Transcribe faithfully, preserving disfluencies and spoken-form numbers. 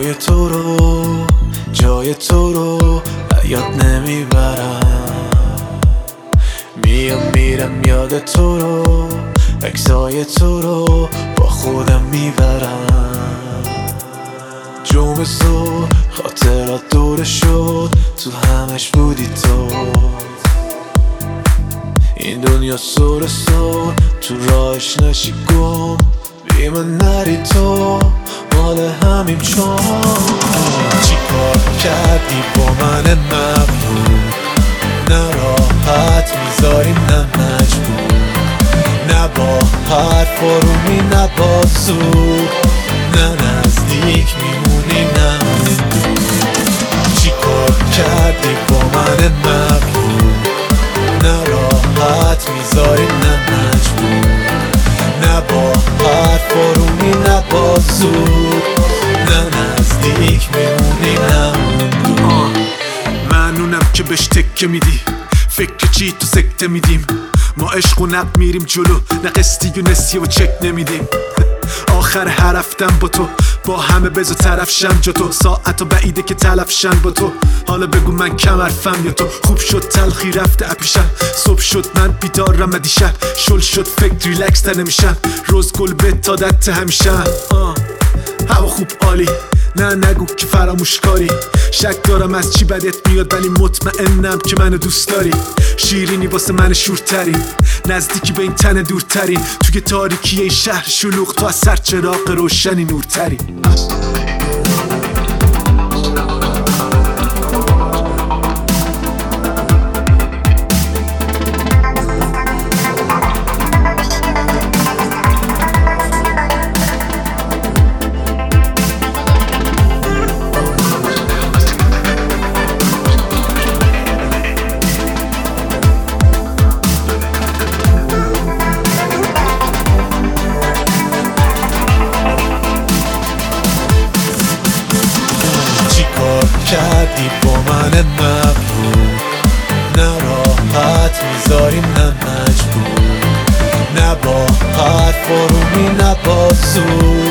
جای تو رو جای تو رو یاد نمیبرم، میام میرم یاد تو رو، عکسای تو رو با خودم میبرم. جمعه صبح خاطرات دوره شد، تو همش بودی تو. این دنیا سر سر تو راهش نشی گم، بی من نری تو مال همیم چون. چی کار کردی با من مغرور، نه راحت میذاری نه مجبور، نه با حرف آرومی نه با زور، نه نزدیک میمونی نه دور. چی کار کردی با من مغرور، نه راحت میذاری نه مجبور، نه با حرف آرومی نه با زور، نه نزدیک میمونی نه دور. معنونم که بهش تکه میدی، فکر چی تو سکته میدیم، ما عشق و نق میریم جلو، نه قسطی و نسیه و چک نمیدیم. آخر هر رفتم با تو، با همه بزو طرف شم جا تو، ساعت و بعیده که تلف شن با تو. حالا بگو من کم حرفم یا تو، خوب شد تلخی رفته اپیشم، صبح شد من بیدارم و دیشب شل شد فکر ریلکس تر نمیشم، روز گل به تا دت همیشم. هوا خوب عالی، نه نگو که فراموش کاری، شک دارم از چی بدت میاد ولی مطمئنم که منو دوست داری. شیرینی واسه من شورترین، نزدیکی به این تن دورترین، توی تاریکی این شهر شلوغ تو از سر چراغ روشنی نورترین. کردی با من مغرور، نه راحت میذاری نه مجبور، نه با حرف آرومی نه با زور،